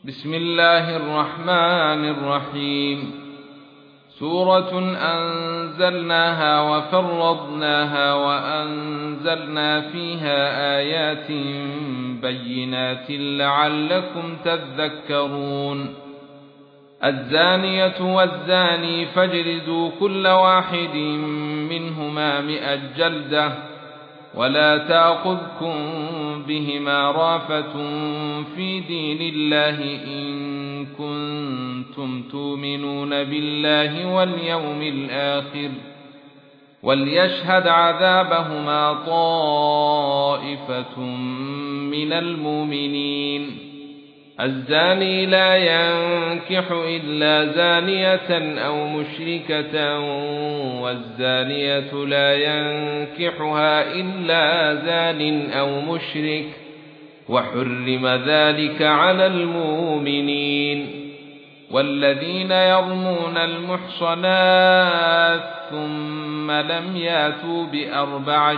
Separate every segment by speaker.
Speaker 1: بسم الله الرحمن الرحيم. سورة أنزلناها وفرضناها وأنزلنا فيها آيات بينات لعلكم تذكرون. الزانية والزاني فاجلدوا كل واحد منهما 100 جلدة ولا تأخذكم بهما رأفة في دين الله إن كنتم تؤمنون بالله واليوم الآخر وليشهد عذابهما طائفة من المؤمنين. الزاني لا ينكح إلا زانية أو مشركة والزانية لا ينكحها إلا زان أو مشرك وحرم ذلك على المؤمنين. والذين يرمون المحصنات ثم لم ياتوا ب4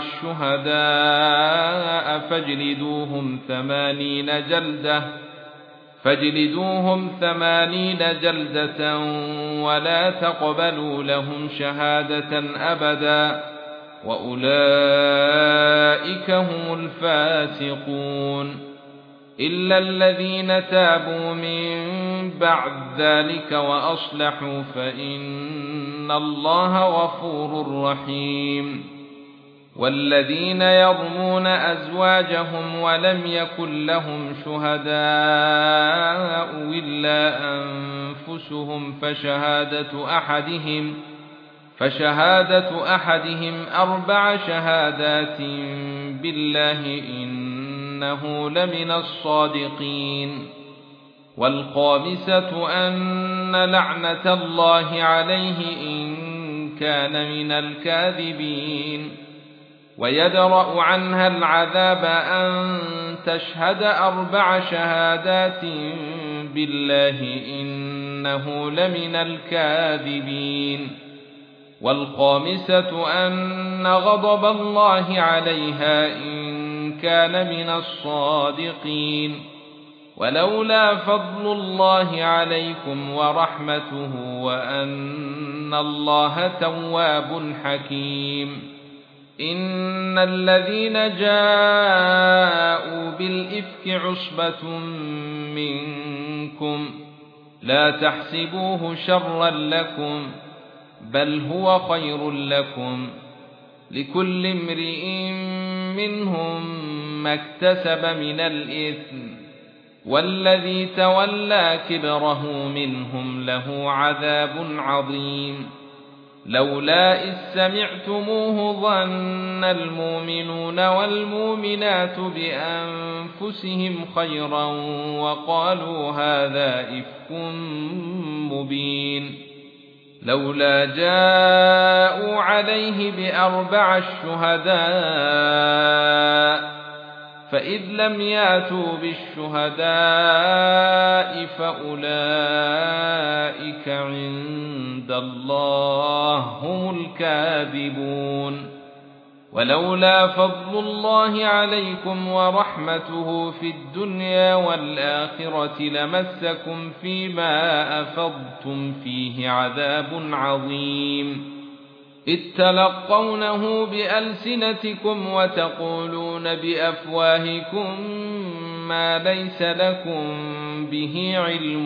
Speaker 1: شهداء فاجلدوهم 80 جلدة ولا تقبلوا لهم شهادة أبدا وأولئك هم الفاسقون. إلا الذين تابوا من بعد ذلك وأصلحوا فإن الله غفور رحيم. والذين يرمون أزواجهم ولم يكن لهم شهداء إلا أنفسهم فشهادة أحدهم 4 شهادات بالله إنه لمن الصادقين. والخامسة أن لعنة الله عليه إن كان من الكاذبين. ويدرأ عنها العذاب أن تشهد 4 شهادات بالله إنه لمن الكاذبين. والخامسة أن غضب الله عليها إن كان من الصادقين. ولولا فضل الله عليكم ورحمته وأن الله تواب حكيم. إن الذين جاءوا بالإفك عصبة منكم لا تحسبوه شرا لكم بل هو خير لكم لكل امرئ منهم ما اكتسب من الإثم والذي تولى كبره منهم له عذاب عظيم. لولا إذ سمعتموه ظن المؤمنون والمؤمنات بأنفسهم خيرا وقالوا هذا إفك مبين. لولا جاءوا عليه ب4 شهداء فإذ لم ياتوا بالشهداء فأولئك عند الله هم الكاذبون. ولولا فضل الله عليكم ورحمته في الدنيا والآخرة لمسكم فيما أفضتم فيه عذاب عظيم. إذ تلقونه بألسنتكم وتقولون بأفواهكم ما ليس لكم به علم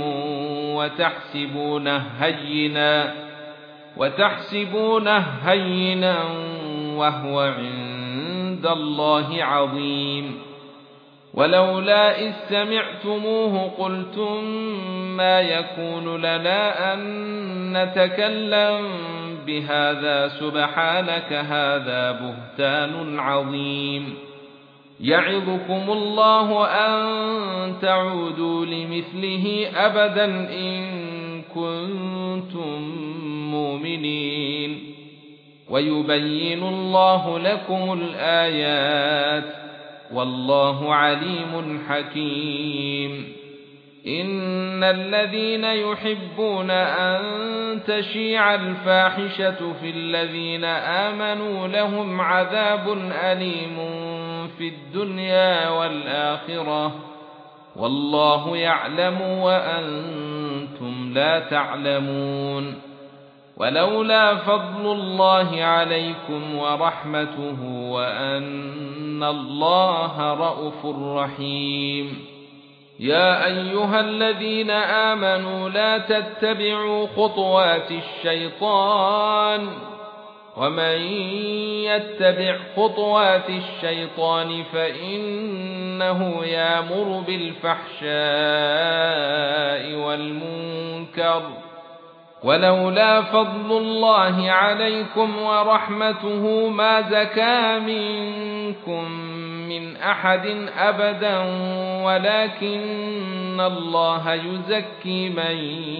Speaker 1: وتحسبونه هينا وهو عند الله عظيم. ولولا إذ سمعتموه قلتم ما يكون لنا أن نتكلم بهذا سبحانك هذا بهتان عظيم. يعظكم الله أن تعودوا لمثله أبدا إن كنتم مؤمنين. ويبين الله لكم الآيات والله عليم حكيم. إن الذين يحبون أن تشيع الفاحشة في الذين آمنوا لهم عذاب أليم في الدنيا والآخرة والله يعلم وأنتم لا تعلمون ولولا فضل الله عليكم ورحمته وأن الله رءوف رحيم يا أيها الذين آمنوا لا تتبعوا خطوات الشيطان ومن يتبع خطوات الشيطان فإنه يأمر بالفحشاء والمنكر ولولا فضل الله عليكم ورحمته ما زكى منكم من أحد أبدا ولكن الله يزكي من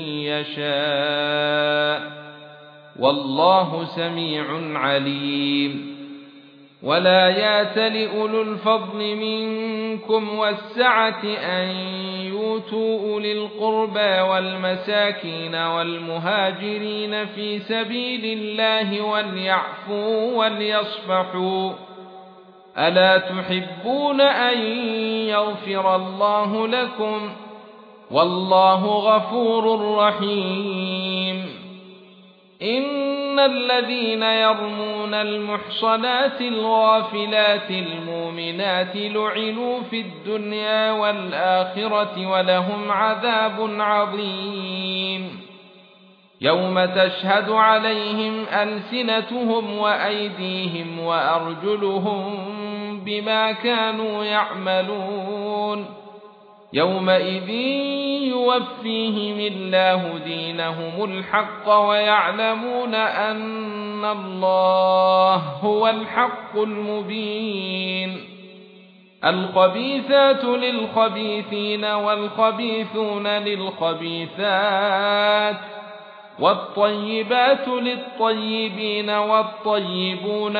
Speaker 1: يشاء والله سميع عليم ولا يأتل أولو الفضل منكم والسعة أن يؤتوا أولي القربى والمساكين والمهاجرين في سبيل الله وليعفوا وليصفحوا ألا تحبون أن يغفر الله لكم والله غفور رحيم إن الذين يرمون المحصنات الغافلات المؤمنات لعنوا في الدنيا والآخرة ولهم عذاب عظيم يوم تشهد عليهم ألسنتهم وأيديهم وأرجلهم بما كانوا يعملون يومئذ يوفيهم الله دينهم الحق ويعلمون أن الله هو الحق المبين الخبيثات للخبيثين والخبيثون للخبيثات والطيبات للطيبين والطيبون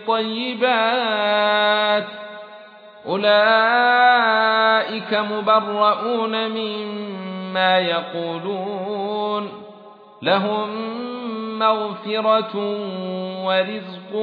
Speaker 1: للطيبات أولئك مبرؤون مما يقولون لهم مغفرة ورزق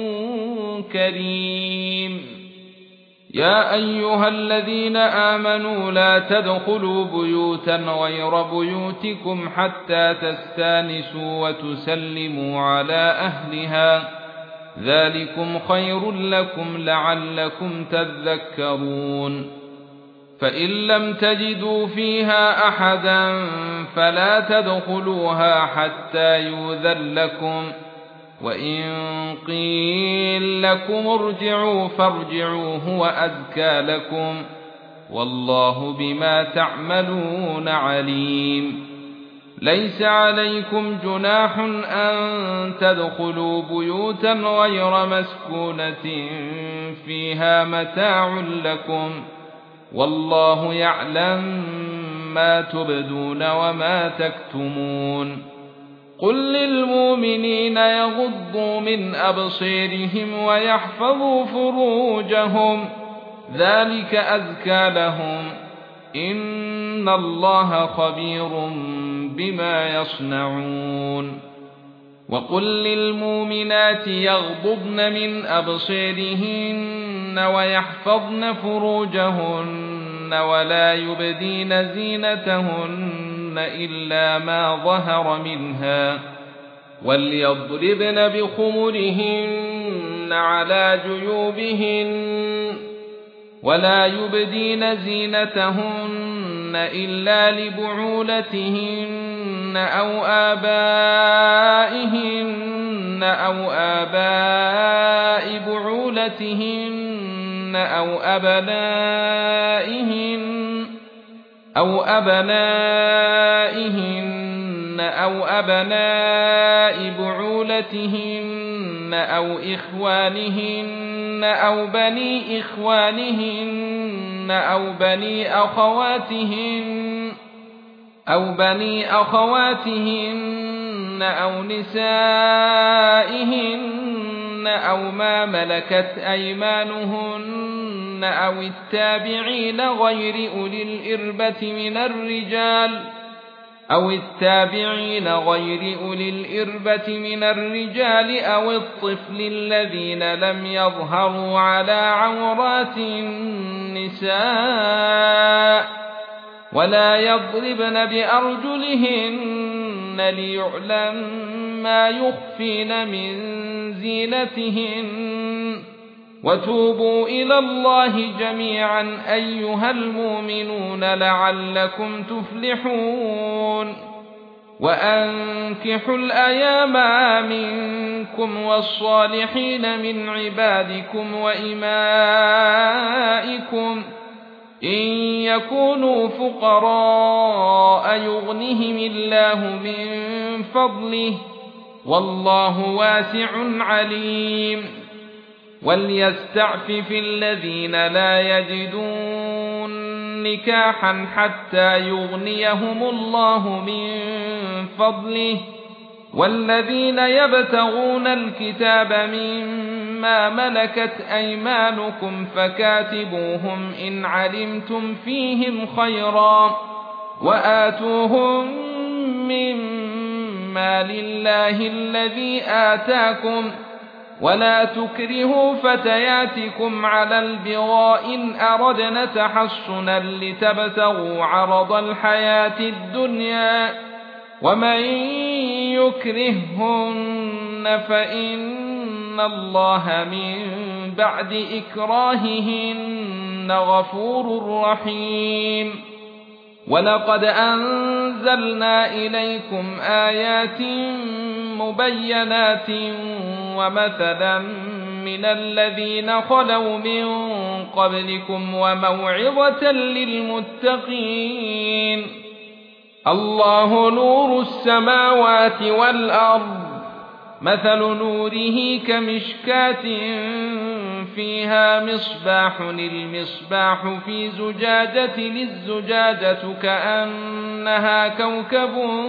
Speaker 1: كريم يا أيها الذين آمنوا لا تدخلوا بيوتا غير بيوتكم حتى تستانسوا وتسلموا على أهلها ذلكم خير لكم لعلكم تذكرون فإن لم تجدوا فيها أحدا فلا تدخلوها حتى يؤذن لكم وإن قيل لكم ارجعوا فارجعوا هو أزكى لكم والله بما تعملون عليم ليس عليكم جناح أن تدخلوا بيوتا غير مسكونة فيها متاع لكم والله يعلم ما تبدون وما تكتمون قل للمؤمنين يغضوا من أبصيرهم ويحفظوا فروجهم ذلك أزكى لهم إن الله خبير بما يصنعون وقل للمؤمنات يغضضن من أبصيرهن ويحفظن فروجهن ولا يبدين زينتهن إلا ما ظهر منها وليضربن بخمرهن على جيوبهن ولا يبدين زينتهن إلا لبعولتهن أو آبائهن أو آباء بعولتهن أو أبنائهن أو بعولتهن أو إخوانهن أو بني إخوانهن أو بني أخواتهن أو نسائهن أو ما ملكت أيمانهن أو التابعين غير أولي الإربة من الرجال أو الطفل الذين لم يظهروا على عورات النساء ولا يضربن بأرجلهن ليعلم ما يخفين من زينتهن وتوبوا إلى الله جميعا أيها المؤمنون لعلكم تفلحون وأنكحوا الأيام منكم والصالحين من عبادكم وإمائكم إن يكونوا فقراء يغنهم الله من فضله والله واسع عليم وليستعفف الذين لا يجدون نكاحا حتى يغنيهم الله من فضله والذين يبتغون الكتاب مما ملكت أيمانكم فكاتبوهم إن علمتم فيهم خيرا وآتوهم مما لله الذي آتاكم ولا تكرهوا فتياتكم على البغاء إن أردنا تحصنا لتبتغوا عرض الحياة الدنيا ومن يكرههن فإن الله من بعد إكراههن غفور رحيم ولقد أنزلنا إليكم آيات مبينات ومثلا من الذين خلوا من قبلكم وموعظة للمتقين الله نور السماوات والأرض مثل نوره كمشكاة فيها مصباح المصباح في زجاجة الزجاجة كأنها كوكب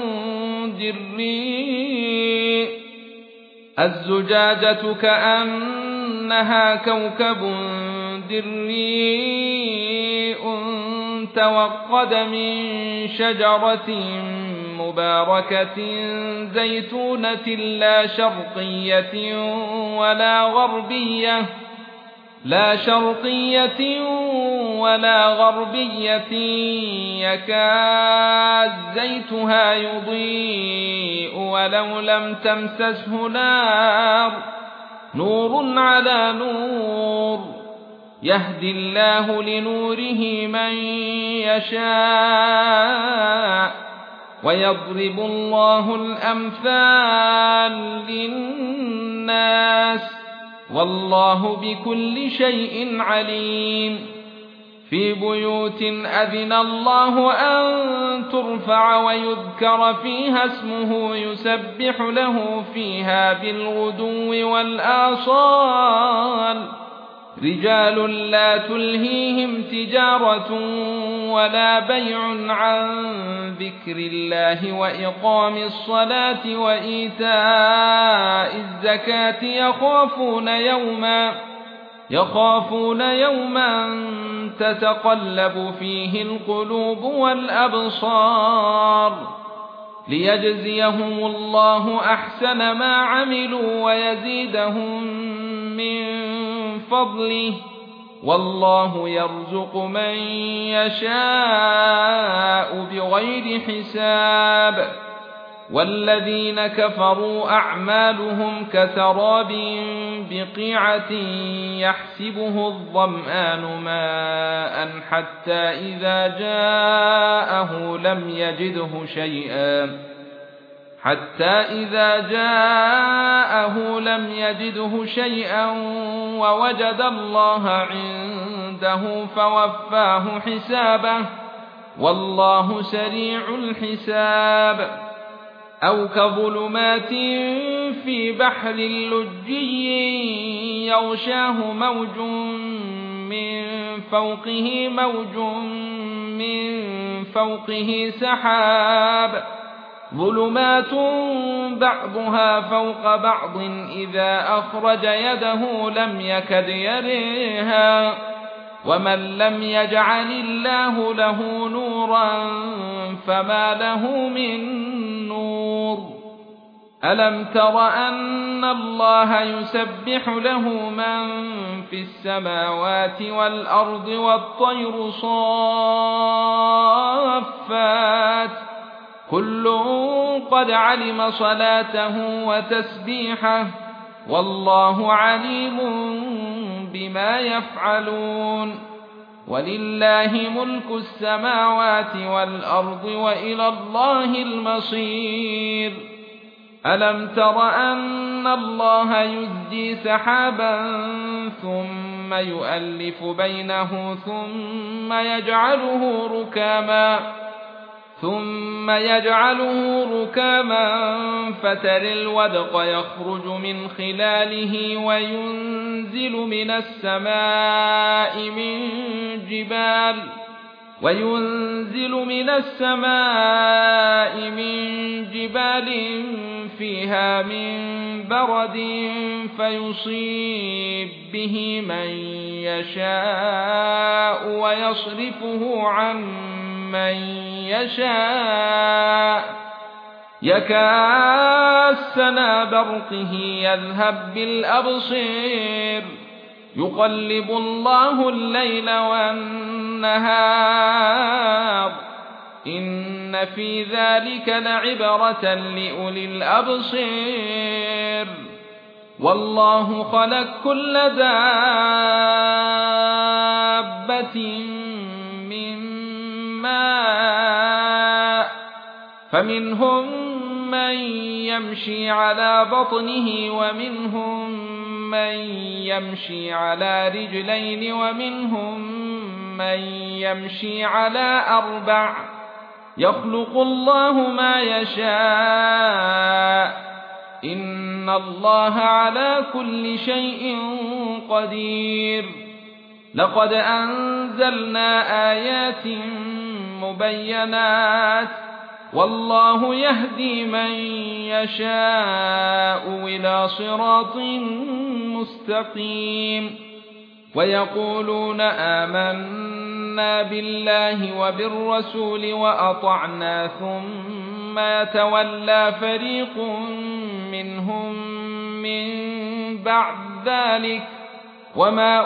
Speaker 1: دري الزجاجة كأنها كوكب دري توقد من شجرة مباركة زيتونة لا شرقية ولا غربية يكاد زيتها يضيء ولو لم تمسسه نور على نور يهدي الله لنوره من يشاء ويضرب الله الأمثال للناس والله بكل شيء عليم في بيوت أذن الله أن ترفع ويذكر فيها اسمه يسبح له فيها بالغدو والآصال رجال لا تلهيهم تجارة ولا بيع عن ذكر الله وإقام الصلاة وإيتاء الزكاة يخافون يوما تتقلب فيه القلوب والأبصار ليجزيهم الله أحسن ما عملوا ويزيدهم من فضله والله يرزق من يشاء بغير حساب والذين كفروا أعمالهم كسراب بقيعة يحسبه الظمآن ماء حتى إذا جاءه لم يجده شيئا ووجد الله عنده فوفاه حسابه والله سريع الحساب أو كظلمات في بحر لجي يغشاه موج من فوقه سحاب ظلمات بعضها فوق بعض إذا أخرج يده لم يكد يريها ومن لم يجعل الله له نورا فما له من نور ألم تر أن الله يسبح له من في السماوات والأرض والطير صافات كل قد علم صلاته وتسبيحه والله عليم بما يفعلون ولله ملك السماوات والأرض وإلى الله المصير ألم تر أن الله يزجي سحابا ثم يؤلف بينه ثم يجعله ركاما فترى الودق يخرج من خلاله وينزل من السماء من جبال فيها من برد فيصيب به من يشاء ويصرفه عن من يشاء يكاد سنا برقه يذهب بالأبصير يقلب الله الليل والنهار إن في ذلك لعبرة لأولي الأبصير والله خلق كل دابة من ماء فمنهم من يمشي على بطنه ومنهم من يمشي على رجلين ومنهم من يمشي على أربع يخلق الله ما يشاء إن الله على كل شيء قدير لقد أنزلنا آيات مبينات والله يهدي من يشاء إلى صراط مستقيم ويقولون آمنا بالله وبالرسول وأطعنا ثم يتولى فريق منهم من بعد ذلك وما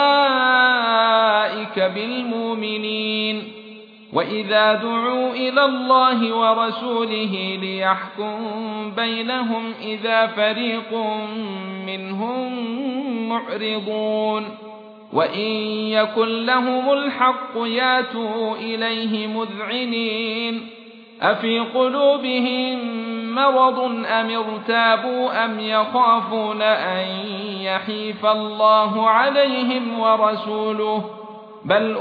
Speaker 1: أولئك بالمؤمنين وإذا دعوا إلى الله ورسوله ليحكم بينهم إذا فريق منهم معرضون وإن يكن لهم الحق ياتوا إليه مذعنين أفي قلوبهم مرض أم ارتابوا أم يخافون أن يحيف الله عليهم ورسوله بل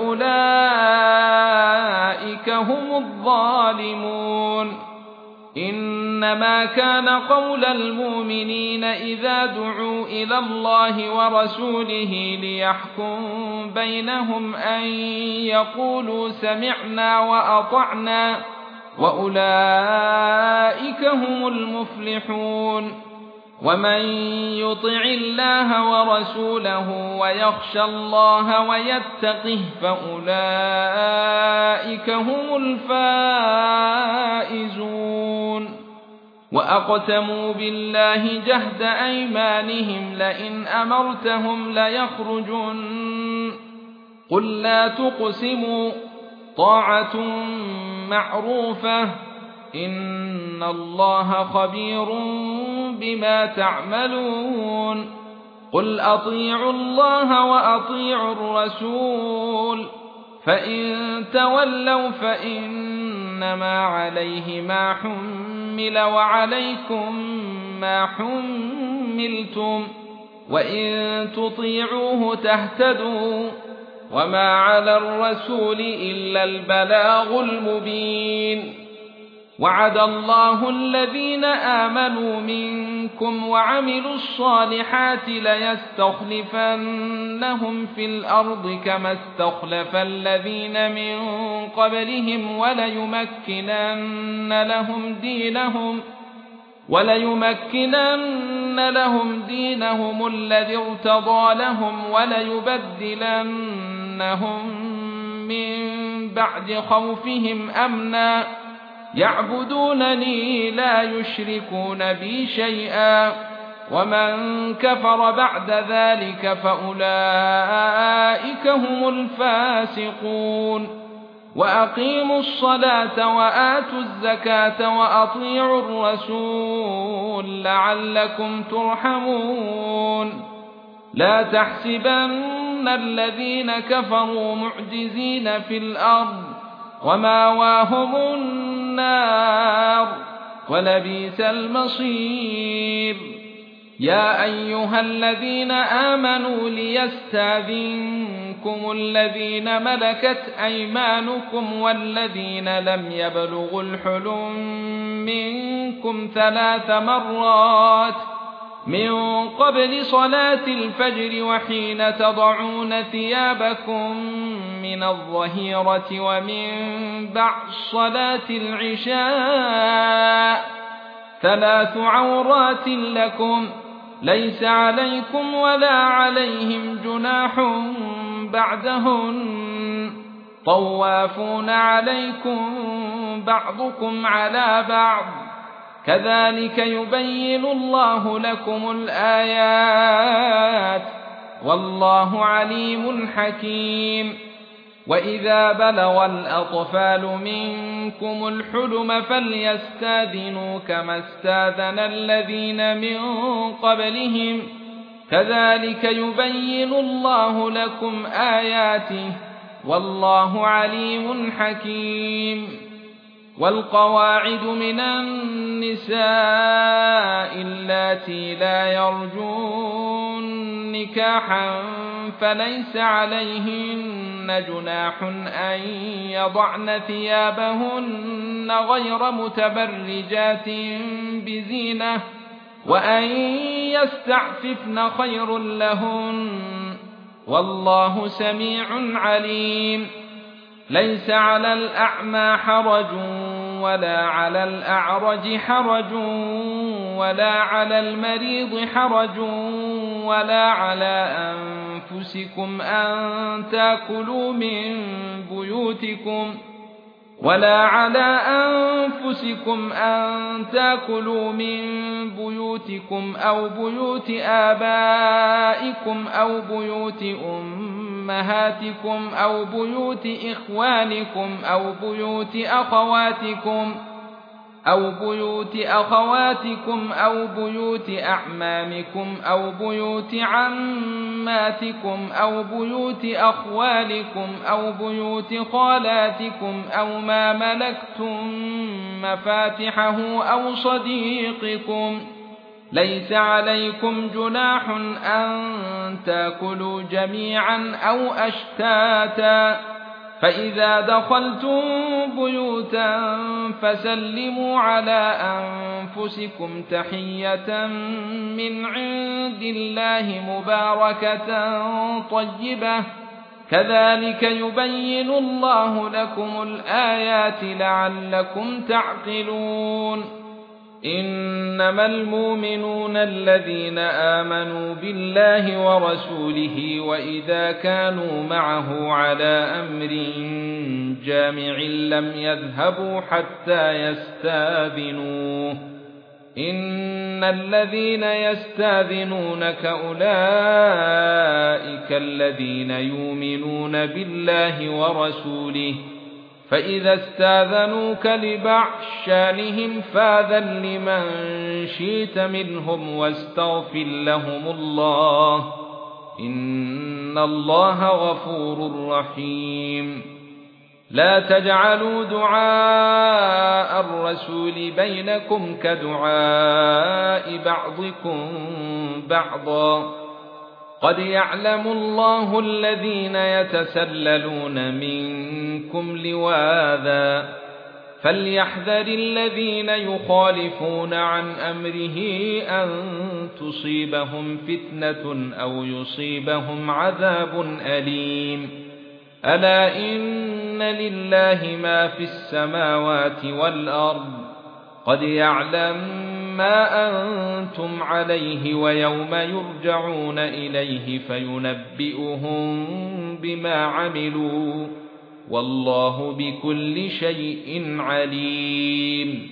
Speaker 1: أولئك هم الظالمون إنما كان قول المؤمنين إذا دعوا إلى الله ورسوله ليحكم بينهم أن يقولوا سمعنا وأطعنا وأولئك هم المفلحون ومن يطع الله ورسوله ويخشى الله ويتقه فأولئك هم الفائزون وأقسموا بالله جهد أيمانهم لئن أمرتهم ليخرجن قل لا تقسموا طاعة معروفة إن الله خبير بما تعملون قل أطيعوا الله وأطيعوا الرسول فإن تولوا فإنما عليه ما حمل وعليكم ما حملتم وإن تطيعوه تهتدوا وما على الرسول إلا البلاغ المبين وعد الله الذين آمنوا منكم وعملوا الصالحات ليستخلفنهم في الأرض كما استخلف الذين من قبلهم وليمكنن لهم دينهم الذي ارتضى لهم وليبدلنهم من بعد خوفهم أمنا يعبدونني لا يشركون بي شيئا ومن كفر بعد ذلك فأولئك هم الفاسقون وأقيموا الصلاة وآتوا الزكاة وأطيعوا الرسول لعلكم ترحمون لا تحسبن الذين كفروا معجزين في الأرض ومأواهم النار ولبئس المصير يا أيها الذين آمنوا ليستأذنكم الذين ملكت أيمانكم والذين لم يبلغوا الحلم منكم 3 مرات من قبل صلاة الفجر وحين تضعون ثيابكم من الظهيرة ومن بعد صلاة العشاء 3 عورات لكم ليس عليكم ولا عليهم جناح بعدهن طوافون عليكم بعضكم على بعض كذلك يبين الله لكم الآيات والله عليم حكيم وإذا بلغ الأطفال منكم الحلم فليستأذنوا كما استأذن الذين من قبلهم كذلك يبين الله لكم آياته والله عليم حكيم والقواعد من النساء اللاتي لا يرجون نكاحا فليس عليهن جناح أن يضعن ثيابهن غير متبرجات بزينة وأن يستعففن خير لهن والله سميع عليم ليس على الأعمى حرج ولا على الأعرج حرج ولا على المريض حرج ولا على أنفسكم أن تأكلوا من بيوتكم أو بيوت آبائكم أو بيوت أمهاتكم أو بيوت إخوانكم أو بيوت أخواتكم أو بيوت أعمامكم أو بيوت عماتكم أو بيوت أخوالكم أو بيوت خالاتكم أو ما ملكتم مفاتحه أو صديقكم ليس عليكم جناح أن تأكلوا جميعا أو أشتاتا فإذا دخلتم بيوتا فسلموا على أنفسكم تحية من عند الله مباركة طيبة كذلك يبين الله لكم الآيات لعلكم تعقلون إنما المؤمنون الذين آمنوا بالله ورسوله وإذا كانوا معه على أمر جامع لم يذهبوا حتى يستأذنوه إن الذين يستأذنونك أولئك الذين يؤمنون بالله ورسوله فإذا استاذنوك لبعض شانهم فاذن لمن شئت منهم واستغفر لهم الله إن الله غفور رحيم لا تجعلوا دعاء الرسول بينكم كدعاء بعضكم بعضا قد يعلم الله الذين يتسللون منكم لواذا فليحذر الذين يخالفون عن أمره أن تصيبهم فتنة أو يصيبهم عذاب أليم ألا إن لله ما في السماوات والأرض قد يعلم ما أنتم عليه ويوم يرجعون إليه فينبئهم بما عملوا والله بكل شيء عليم